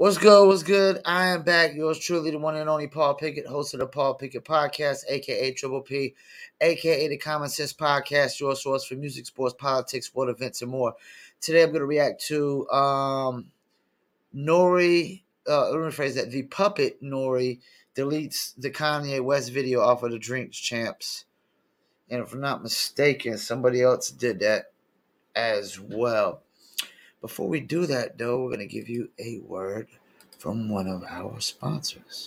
What's good? What's good? I am back. Yours truly, the one and only Paul Pickett, host of the Paul Pickett Podcast, aka Triple P, aka the Common Sense Podcast, your source for music, sports, politics, sport events, and more. Today, I'm going to react to Nori. Let me rephrase that. The puppet Nori deletes the Kanye West video off of the Drink Champs, and if I'm not mistaken, somebody else did that as well. Before we do that, though, we're going to give you a word from one of our sponsors.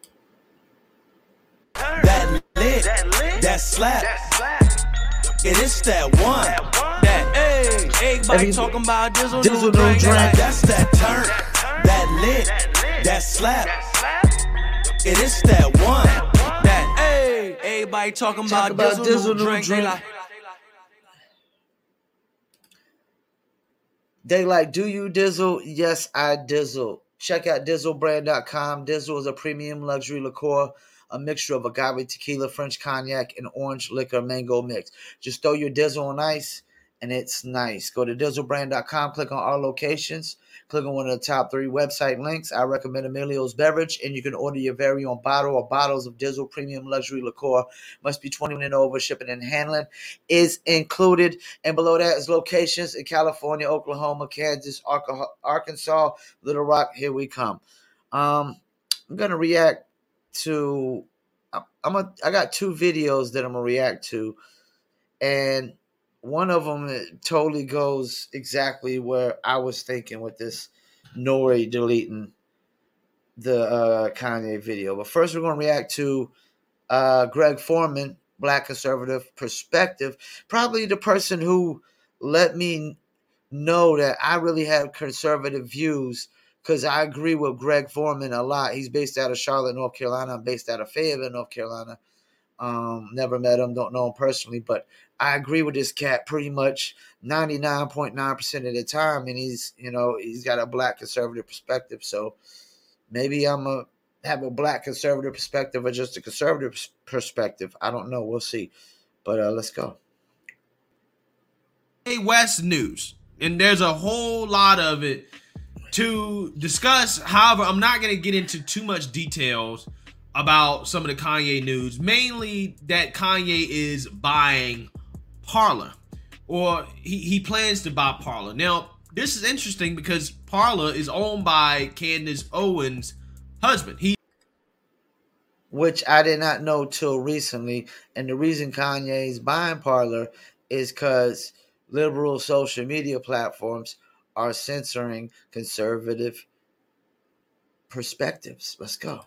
That lit, that slap, it is that one, that everybody talking about Dizzle new drink, that's that turn, that lit, that slap, it is that one, that everybody talking about Dizzle new drink. They like, do you dizzle? Yes, I dizzle. Check out DizzleBrand.com. Dizzle is a premium luxury liqueur, a mixture of agave tequila, French cognac, and orange liquor mango mix. Just throw your dizzle on ice, and it's nice. Go to DizzleBrand.com, click on our locations, click on one of the top 3 website links. I recommend Emilio's Beverage, and you can order your very own bottle or bottles of Dizzle premium luxury liqueur. Must be 21 and over. Shipping and handling is included. And below that is locations in California, Oklahoma, Kansas, Arkansas, Little Rock. Here we come. I'm gonna react to. I got 2 videos that I'm gonna react to, and one of them totally goes exactly where I was thinking with this Nori deleting the Kanye video. But first, we're going to react to Greg Foreman, Black Conservative Perspective, probably the person who let me know that I really have conservative views, because I agree with Greg Foreman a lot. He's based out of Charlotte, North Carolina. I'm based out of Fayetteville, North Carolina. Never met him, don't know him personally, but I agree with this cat pretty much 99.9% of the time, and he's got a black conservative perspective. So maybe I'm gonna have a black conservative perspective or just a conservative perspective. I don't know. We'll see. But let's go. West news, and there's a whole lot of it to discuss. However, I'm not going to get into too much details about some of the Kanye news, mainly that Kanye is buying Parler, or he plans to buy Parler. Now, this is interesting because Parler is owned by Candace Owens' husband. Which I did not know till recently, and the reason Kanye is buying Parler is because liberal social media platforms are censoring conservative perspectives. Let's go.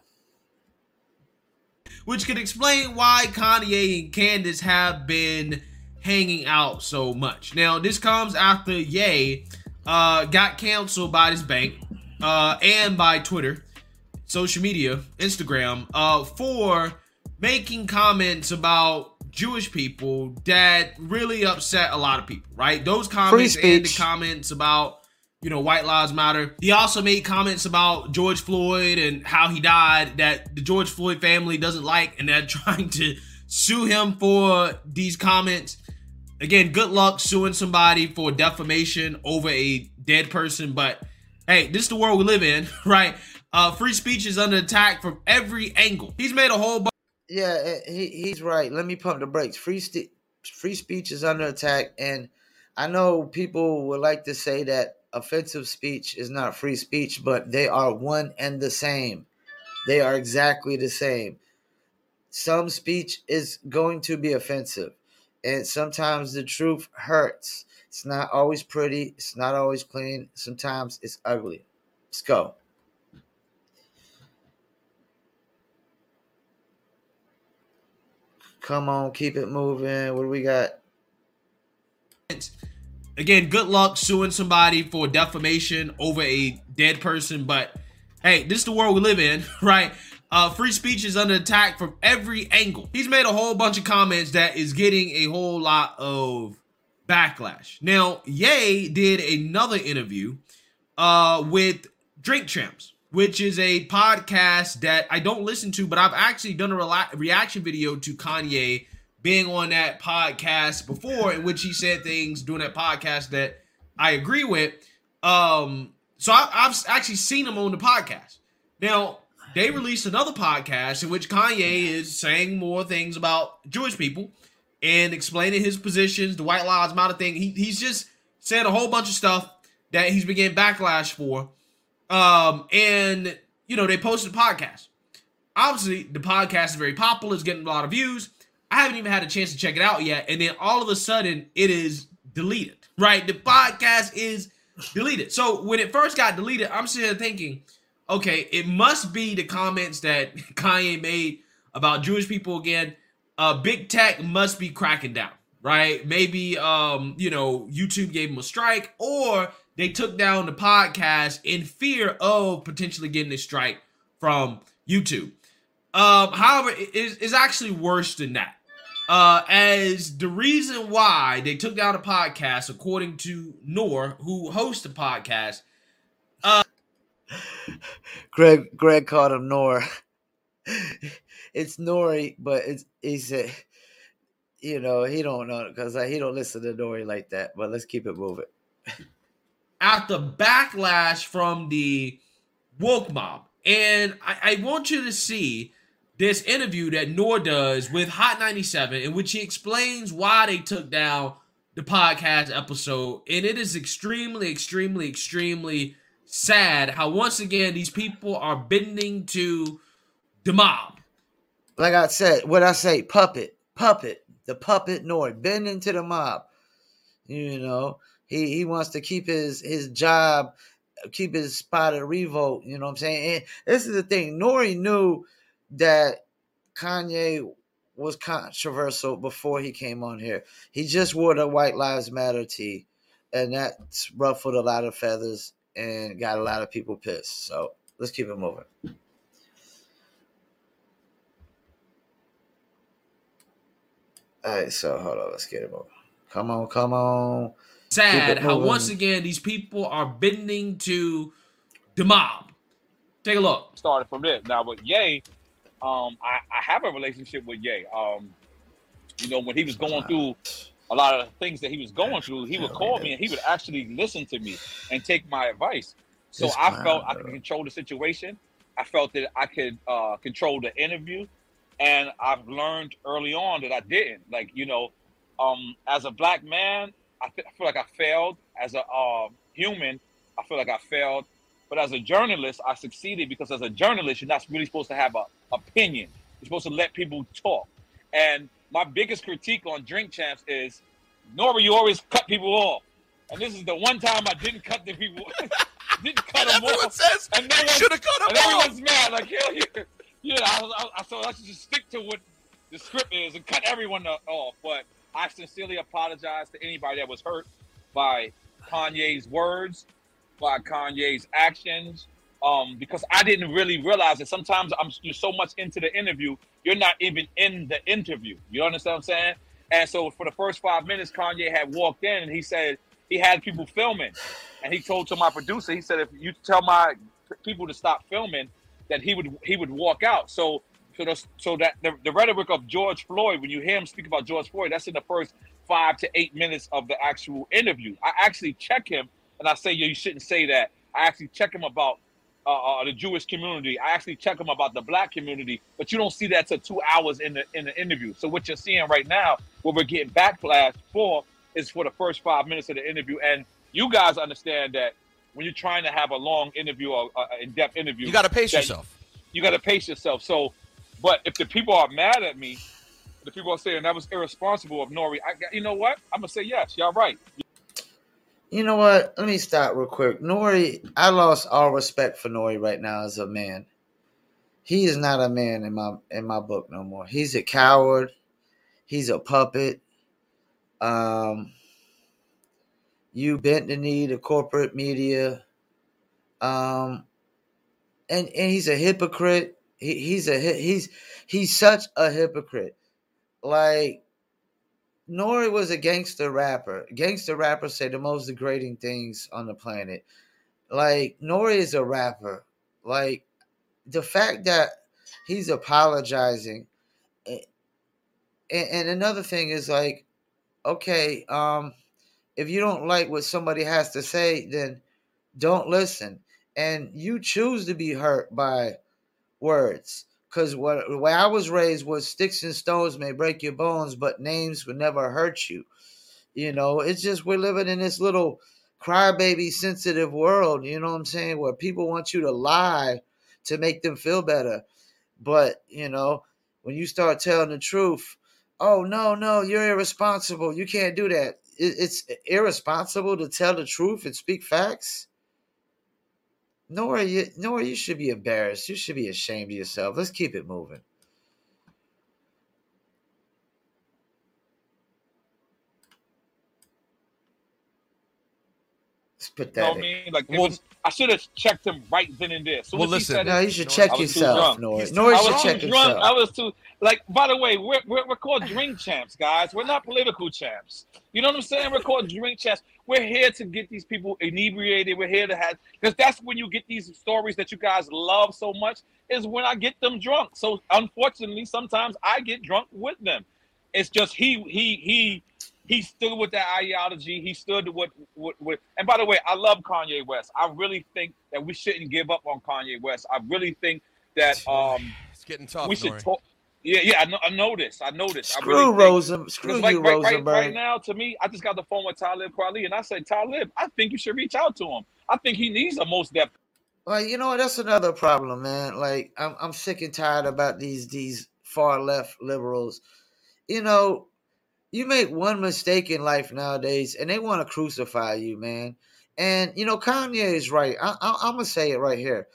Which could explain why Kanye and Candace have been hanging out so much. Now, this comes after Ye got canceled by this bank and by Twitter, social media, Instagram, for making comments about Jewish people that really upset a lot of people, right? Those comments and the comments about White Lives Matter. He also made comments about George Floyd and how he died that the George Floyd family doesn't like, and they're trying to sue him for these comments. Again, good luck suing somebody for defamation over a dead person, but hey, this is the world we live in, right? Free speech is under attack from every angle. He's made a whole bunch. Yeah, he's right. Let me pump the brakes. Free speech is under attack, and I know people would like to say that offensive speech is not free speech, but they are one and the same. They are exactly the same. Some speech is going to be offensive, and sometimes the truth hurts. It's not always pretty. It's not always clean. Sometimes it's ugly. Let's go. Come on, keep it moving. What do we got? Again, good luck suing somebody for defamation over a dead person, but hey, this is the world we live in, right? Free speech is under attack from every angle. He's made a whole bunch of comments that is getting a whole lot of backlash. Now, Ye did another interview with Drink Champs, which is a podcast that I don't listen to, but I've actually done a reaction video to Kanye being on that podcast before, in which he said things during that podcast that I agree with. So I've actually seen him on the podcast. Now, they released another podcast in which Kanye is saying more things about Jewish people and explaining his positions, the White Lives Matter thing. He's just said a whole bunch of stuff that he's been getting backlash for. And, they posted a podcast. Obviously, the podcast is very popular. It's getting a lot of views. I haven't even had a chance to check it out yet. And then all of a sudden, it is deleted, right? The podcast is deleted. So when it first got deleted, I'm sitting there thinking, okay, it must be the comments that Kanye made about Jewish people again. Big Tech must be cracking down, right? Maybe, YouTube gave him a strike, or they took down the podcast in fear of potentially getting a strike from YouTube. However, it's actually worse than that. As the reason why they took down the podcast, according to Noor, who hosts the podcast. Greg called him Noor. It's Nori, but he said, he don't know because he don't listen to Nori like that. But let's keep it moving. After backlash from the woke mob, and I want you to see this interview that Noor does with Hot 97, in which he explains why they took down the podcast episode, and it is extremely, extremely, extremely sad how once again these people are bending to the mob. Like I said, what I say, puppet, the puppet Noor, bending to the mob. He wants to keep his job, keep his spot at Revolt. You know what I'm saying? And this is the thing. Nori knew that Kanye was controversial before he came on here. He just wore the White Lives Matter tee, and that's ruffled a lot of feathers and got a lot of people pissed. So let's keep it moving. All right, so hold on. Let's get it moving. Come on. Sad how once again these people are bending to the mob. Take a look. Started from there. Now with Ye, I have a relationship with Ye. When he was going through a lot of things that he was going through, he would call me and he would actually listen to me and take my advice. So I felt I could control the situation. I felt that I could control the interview. And I've learned early on that I didn't. As a black man, I feel like I failed. As a human, I feel like I failed. But as a journalist, I succeeded because as a journalist, you're not really supposed to have an opinion. You're supposed to let people talk. And my biggest critique on Drink Champs is, Nori, you always cut people off. And this is the one time I didn't cut the people. Didn't cut them everyone off. Says and you should have cut them off. Everyone's mad. Like, hell yeah. So I should just stick to what the script is and cut everyone off. But I sincerely apologize to anybody that was hurt by Kanye's words, by Kanye's actions, because I didn't really realize that sometimes you're so much into the interview, you're not even in the interview. You understand what I'm saying? And so for the first 5 minutes, Kanye had walked in and he said he had people filming. And he told to my producer, he said, if you tell my people to stop filming, that he would walk out. So that the rhetoric of George Floyd, when you hear him speak about George Floyd, that's in the first 5 to 8 minutes of the actual interview. I actually check him and I say, you shouldn't say that. I actually check him about the Jewish community. I actually check him about the black community, but you don't see that till 2 hours in the interview. So what you're seeing right now, what we're getting backlash for, is for the first 5 minutes of the interview. And you guys understand that when you're trying to have a long interview or in-depth interview, you got to pace yourself. You got to pace yourself. So, but if the people are mad at me, the people are saying that was irresponsible of Nori, you know what? I'm going to say yes. Y'all right. You know what? Let me stop real quick. Nori, I lost all respect for Nori right now as a man. He is not a man in my book no more. He's a coward. He's a puppet. You bent the knee to corporate media. And he's a hypocrite. He's such a hypocrite. Like, Nori was a gangster rapper. Gangster rappers say the most degrading things on the planet. Like, Nori is a rapper. Like, the fact that he's apologizing. And another thing is, like, okay, if you don't like what somebody has to say, then don't listen. And you choose to be hurt by words. Because the way I was raised was sticks and stones may break your bones, but names would never hurt you. You know, it's just we're living in this little crybaby sensitive world, you know what I'm saying, where people want you to lie to make them feel better. But, you know, when you start telling the truth, oh, no, you're irresponsible. You can't do that. It's irresponsible to tell the truth and speak facts. Nora, you should be embarrassed. You should be ashamed of yourself. Let's keep it moving. It's pathetic. You know what I mean? Like, I should have checked him right then and there. So listen. No, you should check yourself, Nora. Nora should check himself. I was too, like, by the way, we're called drink champs, guys. We're not political champs. You know what I'm saying? We're called drink champs. We're here to get these people inebriated. We're here to have, because that's when you get these stories that you guys love so much, is when I get them drunk. So unfortunately, sometimes I get drunk with them. It's just he stood with that ideology. He stood with. And by the way, I love Kanye West. I really think that we shouldn't give up on Kanye West. I really think that it's getting tough. We should talk. Yeah. I know this. Screw Rosenberg. Screw you, Rosenberg. Right now, to me, I just got the phone with Talib Kweli, and I said, Talib, I think you should reach out to him. I think he needs a most depth. Well, you know, that's another problem, man. Like, I'm sick and tired about these far left liberals. You know, you make one mistake in life nowadays, and they want to crucify you, man. And you know, Kanye is right. I'm gonna say it right here.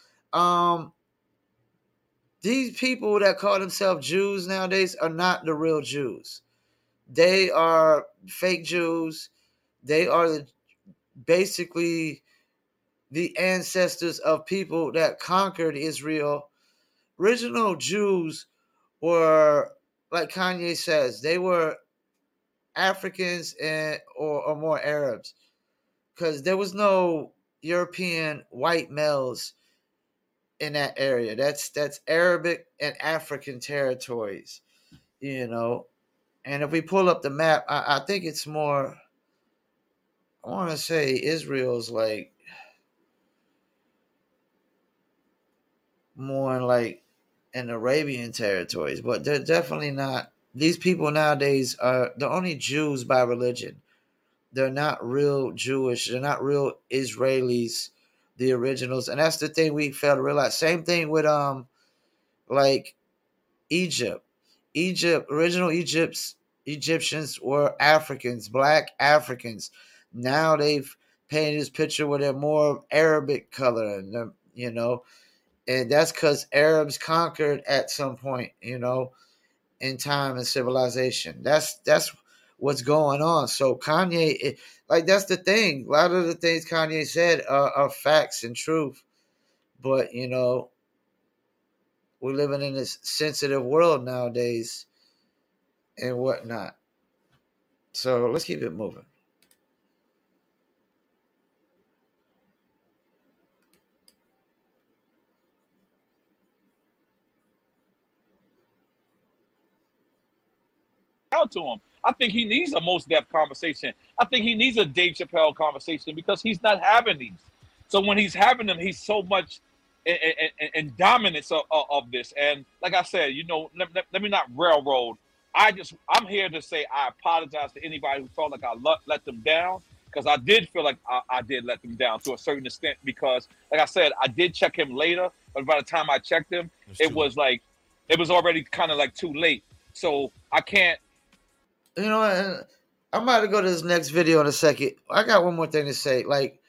These people that call themselves Jews nowadays are not the real Jews. They are fake Jews. They are basically the ancestors of people that conquered Israel. Original Jews were, like Kanye says, they were Africans or more Arabs, because there was no European white males in that area. That's Arabic and African territories, you know. And if we pull up the map, I think it's more, I want to say Israel's like more like in Arabian territories, but they're definitely not. These people nowadays are the only Jews by religion. They're not real Jewish. They're not real Israelis, the originals. And that's the thing we fail to realize. Same thing with like Egypt. Original Egyptians were Africans, black Africans. Now they've painted this picture where they're more Arabic color, and you know, and that's because Arabs conquered at some point, you know, in time and civilization. That's what's going on. So Kanye, like, that's the thing. A lot of the things Kanye said are facts and truth, but you know, we're living in this sensitive world nowadays and whatnot. So let's keep it moving. Out to him. I think he needs a most depth conversation. I think he needs a Dave Chappelle conversation, because he's not having these. So when he's having them, he's so much in dominance of this. And like I said, you know, let me not railroad. I'm here to say I apologize to anybody who felt like I let them down, because I did feel like I did let them down to a certain extent, because like I said, I did check him later, but by the time I checked him, it was already kind of like too late. So I can't. You know, I'm about to go to this next video in a second. I got one more thing to say. Like,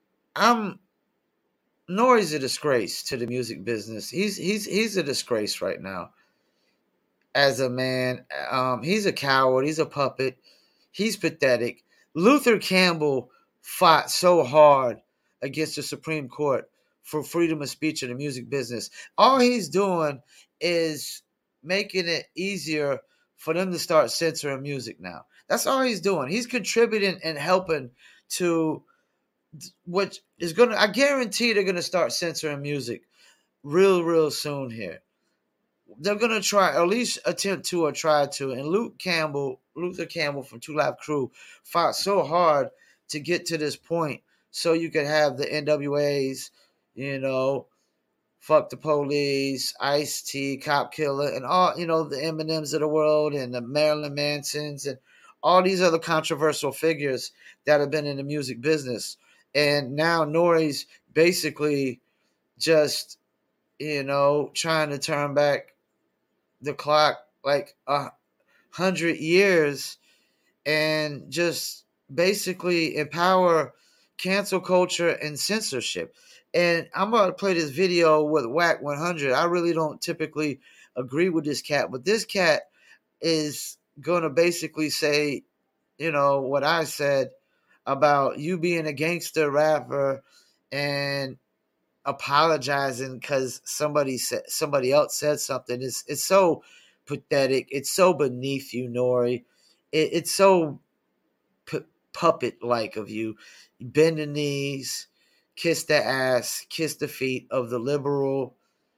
Nori's a disgrace to the music business. He's a disgrace right now. As a man, he's a coward. He's a puppet. He's pathetic. Luther Campbell fought so hard against the Supreme Court for freedom of speech in the music business. All he's doing is making it easier for them to start censoring music now. That's all he's doing. He's contributing and helping to what is going to, I guarantee they're going to start censoring music real soon here. They're going to try, at least attempt to or try to. And Luther Campbell from Two Live Crew fought so hard to get to this point so you could have the NWAs, you know, Fuck the Police, Ice-T, Cop Killer, and all, you know, the Eminems of the world and the Marilyn Mansons and all these other controversial figures that have been in the music business. And now Nori's basically just, you know, trying to turn back the clock like 100 years and just basically empower cancel culture and censorship. And I'm going to play this video with Wack 100. I really don't typically agree with this cat, but this cat is going to basically say, you know, what I said about you being a gangster rapper and apologizing because somebody else said something. It's so pathetic. It's so beneath you, Nori. It's so puppet like of you. Bend the knees, kiss the ass, kiss the feet of the liberal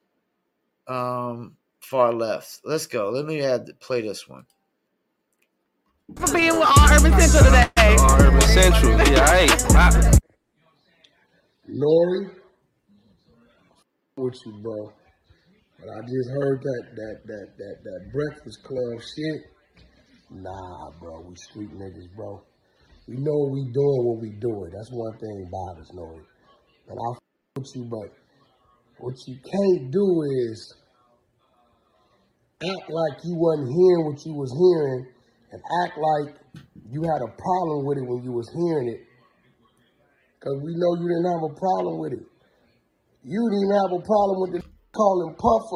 far left. Let's go. Let me play this one. For being with All Urban Central today. All Urban Central, yeah, hey. Nori, with you, bro. But I just heard that Breakfast Club shit. Nah, bro, we street niggas, bro. We know we doing what we doing. That's one thing about us, Nori. And I with you, but what you can't do is act like you wasn't hearing what you was hearing and act like you had a problem with it when you was hearing it. Because we know you didn't have a problem with it. You didn't have a problem with the calling Puff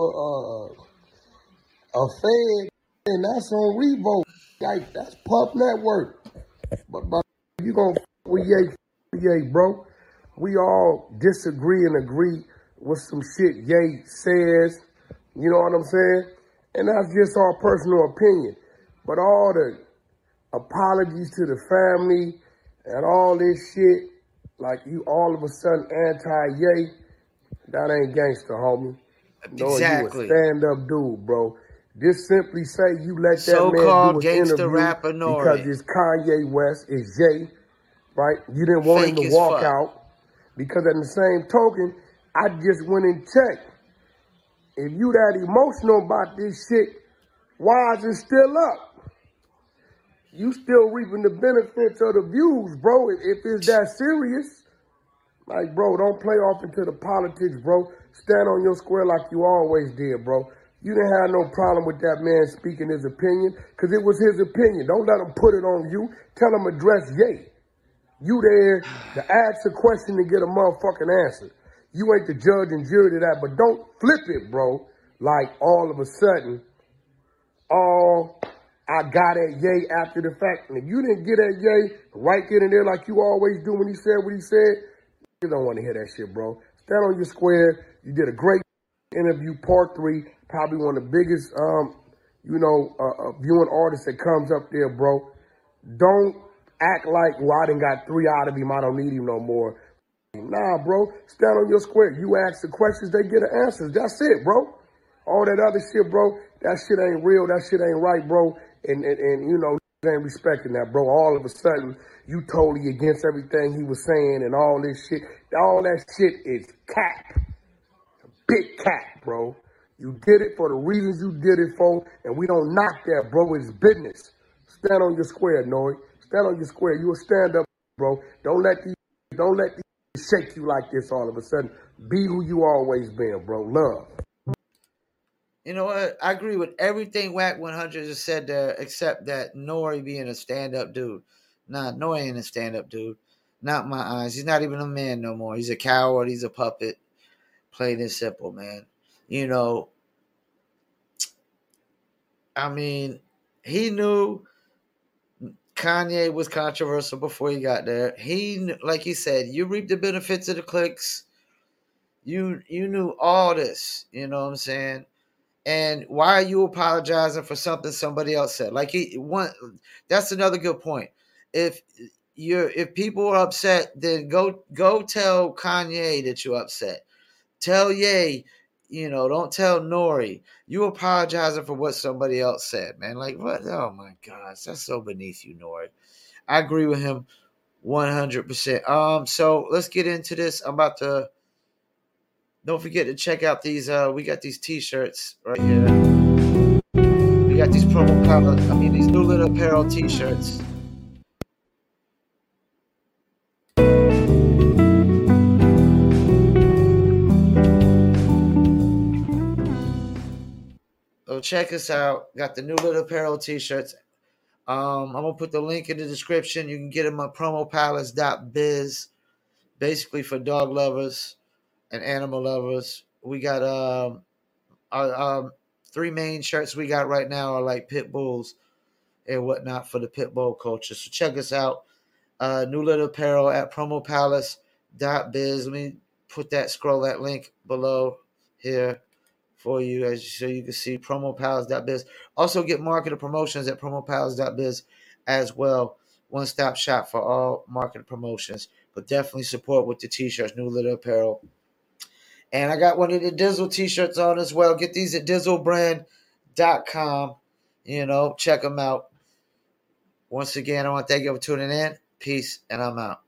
a fed, and that's on Revolt. Like, that's Puff Network. But you gonna with Ye, bro. We all disagree and agree with some shit Ye says. You know what I'm saying? And that's just our personal opinion. But all the apologies to the family and all this shit, like you all of a sudden anti-Ye, that ain't gangster, homie. No, Exactly. You a stand-up dude, bro. Just simply say you let that So-called man do an gangster interview rapper Nori. because it's Kanye West, it's Ye, right? You didn't want Fake him to as walk fuck. out because at the same token, I just went and checked. If you that emotional about this shit, why is it still up? You still reaping the benefits of the views, bro. If it's that serious, like, bro, don't play off into the politics, bro. Stand on your square like you always did, bro. You didn't have no problem with that man speaking his opinion because it was his opinion. Don't let him put it on you. Tell him address Ye. You there to ask a question to get a motherfucking answer. You ain't the judge and jury to that, but don't flip it, bro. Like all of a sudden, I got at Ye after the fact. And if you didn't get at Ye right then and there like you always do when he said what he said, you don't want to hear that shit, bro. Stand on your square. You did a great interview, part 3. Probably one of the biggest, viewing artists that comes up there, bro. Don't act like, well, I done got 3 out of him. I don't need him no more. Nah, bro. Stand on your square. You ask the questions, they get the answers. That's it, bro. All that other shit, bro, that shit ain't real. That shit ain't right, bro. And you know, ain't respecting that, bro. All of a sudden, you totally against everything he was saying and all this shit. All that shit is cap. Big cap, bro. You did it for the reasons you did it for, and we don't knock that, bro. It's business. Stand on your square, Nori. Stand on your square. You a stand-up, bro. Don't let these shake you like this all of a sudden. Be who you always been, bro. Love. You know what? I agree with everything Wack 100 just said there, except that Nori being a stand-up dude. Nah, Nori ain't a stand-up dude. Not in my eyes. He's not even a man no more. He's a coward. He's a puppet. Plain and simple, man. You know, I mean, he knew Kanye was controversial before he got there. He knew, like he said, you reap the benefits of the clicks. You knew all this. You know what I'm saying? And why are you apologizing for something somebody else said? Like that's another good point. If people are upset, then go tell Kanye that you're upset. Tell Ye, don't tell Nori. You apologizing for what somebody else said, man. Like, what? Oh, my gosh. That's so beneath you, Nori. I agree with him 100%. So let's get into this. I'm about to. Don't forget to check out these. We got these T-shirts right here. We got these these New Lit Apparel T-shirts. So check us out. Got the New Lit Apparel T-shirts. I'm gonna put the link in the description. You can get them at promopalace.biz. Basically for dog lovers and animal lovers. We got our 3 main shirts we got right now are like pit bulls and whatnot for the pit bull culture. So check us out. New Lit Apparel at promopalace.biz. Let me scroll that link below here for you so you can see promopalace.biz. Also get marketing promotions at promopalace.biz as well. One-stop shop for all marketing promotions. But definitely support with the T-shirts, New Lit Apparel. And I got one of the Dizzle T-shirts on as well. Get these at dizzlebrand.com. Check them out. Once again, I want to thank you for tuning in. Peace, and I'm out.